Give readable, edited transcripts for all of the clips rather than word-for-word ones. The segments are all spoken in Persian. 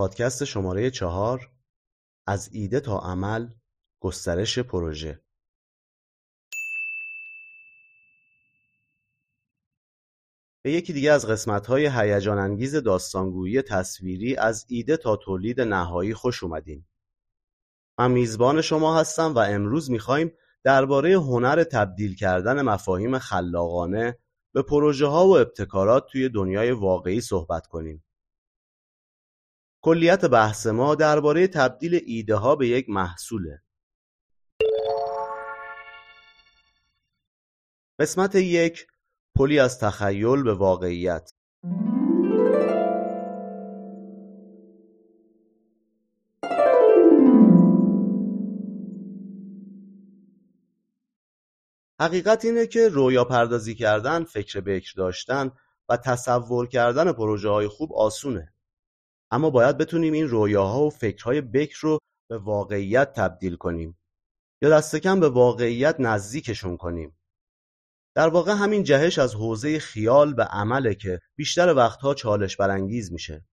پادکست شماره 4 از ایده تا عمل، گسترش پروژه. به یکی دیگه از قسمت‌های هیجان انگیز داستانگویی تصویری از ایده تا تولید نهایی خوش اومدین. من میزبان شما هستم و امروز می‌خوایم درباره هنر تبدیل کردن مفاهیم خلاقانه به پروژه‌ها و ابتکارات توی دنیای واقعی صحبت کنیم. کلیت بحث ما درباره تبدیل ایده ها به یک محصوله. قسمت 1، پلی از تخیل به واقعیت. حقیقت اینه که رویا پردازی کردن، فکر بکر داشتن و تصور کردن پروژه های خوب آسونه. اما باید بتونیم این رویاها و فکرهای بکر رو به واقعیت تبدیل کنیم یا دست کم به واقعیت نزدیکشون کنیم. در واقع همین جهش از حوزه خیال به عمله که بیشتر وقتها چالش برانگیز میشه.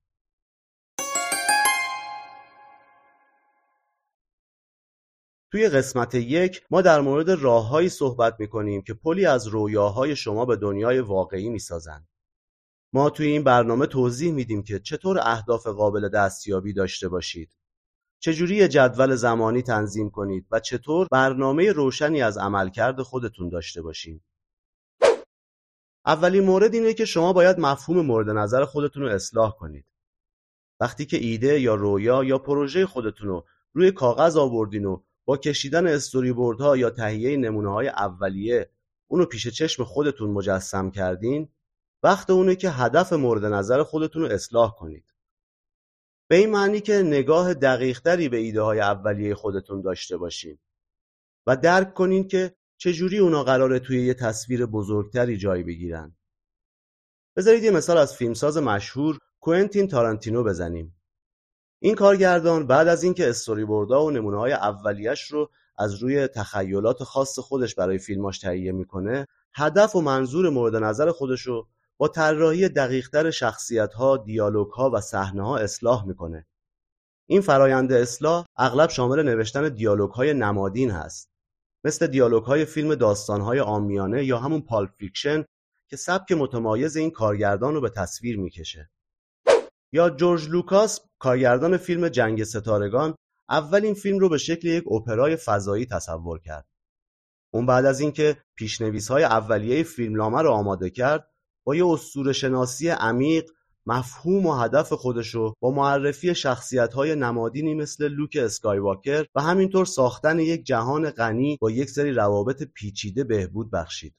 توی قسمت 1 ما در مورد راههایی صحبت میکنیم که پلی از رویاهای شما به دنیای واقعی میسازن. ما توی این برنامه توضیح میدیم که چطور اهداف قابل دستیابی داشته باشید، چجوری یه جدول زمانی تنظیم کنید و چطور برنامه روشنی از عملکرد خودتون داشته باشید. اولین مورد اینه که شما باید مفهوم مورد نظر خودتون رو اصلاح کنید. وقتی که ایده یا رویا یا پروژه خودتون رو روی کاغذ آوردین و با کشیدن استوری بوردها یا تهیه نمونه‌های اولیه اونو پیش چشم خودتون مجسم کردین، وقت اونه که هدف مورد نظر خودتون رو اصلاح کنید. به این معنی که نگاه دقیق‌تری به ایده‌های اولیه خودتون داشته باشین و درک کنین که چجوری اونا قراره توی یه تصویر بزرگتری جای بگیرن. بذارید یه مثال از فیلمساز مشهور کوئنتین تارانتینو بزنیم. این کارگردان بعد از اینکه استوری بوردها و نمونه‌های اولیه‌اش رو از روی تخیلات خاص خودش برای فیلماش تهیه میکنه، هدف و منظور مورد نظر خودش رو با طراحی دقیق‌تر شخصیت‌ها، دیالوگ‌ها و صحنه‌ها اصلاح میکنه. این فرایند اصلاح اغلب شامل نوشتن دیالوگ‌های نمادین هست، مثل دیالوگ‌های فیلم داستان‌های عامیانه یا همون پالپ فیکشن که سبک متمایز این کارگردان رو به تصویر میکشه. یا جورج لوکاس، کارگردان فیلم جنگ ستارگان، اولین فیلم رو به شکل یک اپرای فضایی تصور کرد. اون بعد از اینکه پیش‌نویس‌های اولیه فیلمنامه رو آماده کرد، با یه اسطوره‌شناسی عمیق، مفهوم و هدف خودشو با معرفی شخصیت‌های نمادینی مثل لوک اسکایواکر و همینطور ساختن یک جهان غنی با یک سری روابط پیچیده بهبود بخشید.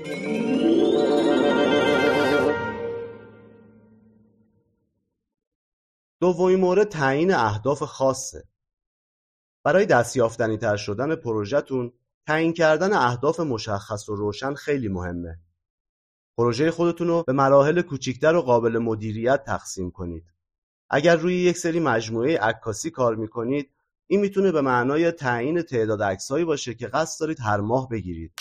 دومین مورد تعیین اهداف خاصه. برای دستیافتنی‌تر شدن پروژه‌تون، تعیین کردن اهداف مشخص و روشن خیلی مهمه. پروژه خودتون رو به مراحل کوچیکتر و قابل مدیریت تقسیم کنید. اگر روی یک سری مجموعه عکاسی کار میکنید، این میتونه به معنای تعیین تعداد عکسایی باشه که قصد دارید هر ماه بگیرید.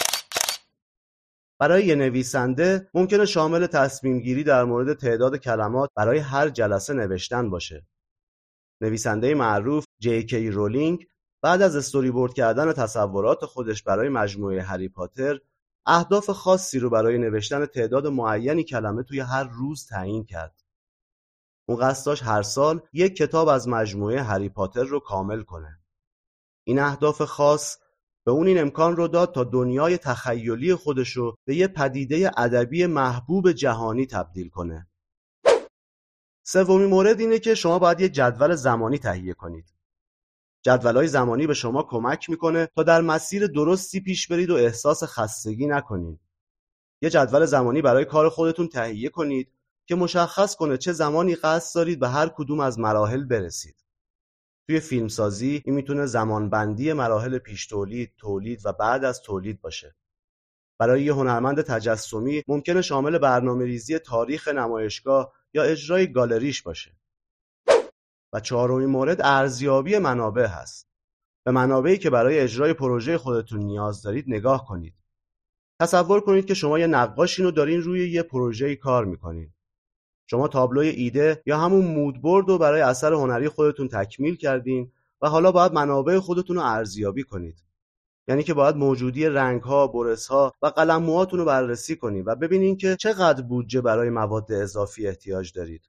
برای یه نویسنده ممکنه شامل تصمیم گیری در مورد تعداد کلمات برای هر جلسه نوشتن باشه. نویسنده معروف جی.کی. رولینگ بعد از استوری بورد کردن تصورات خودش برای مجموعه هری پاتر، اهداف خاصی رو برای نوشتن تعداد معینی کلمه توی هر روز تعیین کرد. اون قصد داشت هر سال یک کتاب از مجموعه هری پاتر رو کامل کنه. این اهداف خاص به اون این امکان رو داد تا دنیای تخیلی خودش رو به یه پدیده ادبی محبوب جهانی تبدیل کنه. سومین مورد اینه که شما باید یه جدول زمانی تهیه کنید. جدول‌های زمانی به شما کمک میکنه تا در مسیر درستی پیش برید و احساس خستگی نکنید. یه جدول زمانی برای کار خودتون تهیه کنید که مشخص کنه چه زمانی قصد دارید به هر کدوم از مراحل برسید. توی فیلمسازی این میتونه زمانبندی مراحل پیش تولید، تولید و بعد از تولید باشه. برای یه هنرمند تجسمی ممکنه شامل برنامه‌ریزی تاریخ نمایشگاه یا اجرای گالریش باشه. و چهارمین مورد ارزیابی منابع هست. به منابعی که برای اجرای پروژه خودتون نیاز دارید نگاه کنید. تصور کنید که شما یه نقاشین رو دارین روی یه پروژه‌ای کار میکنین. شما تابلوی ایده یا همون مودبورد رو برای اثر هنری خودتون تکمیل کردین و حالا باید منابع خودتون رو ارزیابی کنید. یعنی که باید موجودی رنگ‌ها، برس‌ها و قلم‌موهاتون رو بررسی کنید و ببینین که چقدر بودجه برای مواد اضافی احتیاج دارید.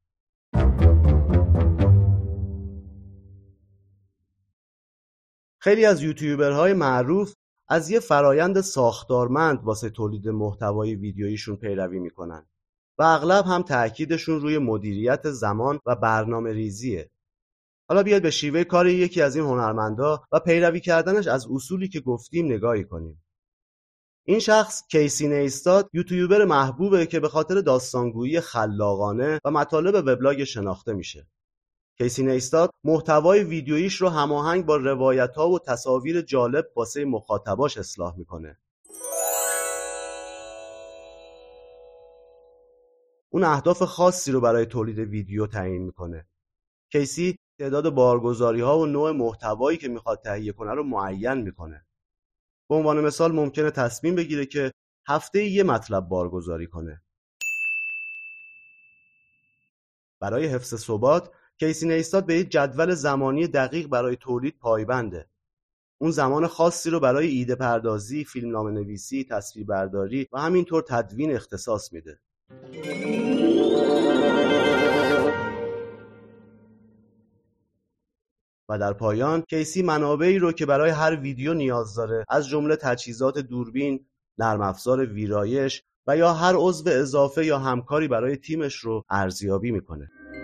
خیلی از یوتیوبرهای معروف از یه فرایند ساختارمند واسه تولید محتوای ویدیوییشون پیروی میکنن و اغلب هم تأکیدشون روی مدیریت زمان و برنامه ریزیه. حالا بیاید به شیوه کار یکی از این هنرمندا و پیروی کردنش از اصولی که گفتیم نگاهی کنیم. این شخص کیسی نیستاد یوتیوبر محبوبه که به خاطر داستانگویی خلاقانه و مطالب وبلاگ شناخته میشه. کیسی نیستاد محتوای ویدیوییش رو هماهنگ با روایت‌ها و تصاویر جالب واسه مخاطباش اصلاح میکنه. اون اهداف خاصی رو برای تولید ویدیو تعیین میکنه. کیسی تعداد بارگذاری‌ها و نوع محتوایی که میخواد تهیه کنه رو معین میکنه. به عنوان مثال ممکنه تصمیم بگیره که هفته‌ای یه مطلب بارگذاری کنه. برای حفظ ثبات کیسی نیستاد به یک جدول زمانی دقیق برای تولید پایبنده. اون زمان خاصی رو برای ایده پردازی، فیلمنامه‌نویسی، تصویربرداری و همینطور تدوین اختصاص میده. و در پایان کیسی منابعی رو که برای هر ویدیو نیاز داره از جمله تجهیزات دوربین، نرم افزار ویرایش و یا هر عضو اضافه یا همکاری برای تیمش رو ارزیابی میکنه.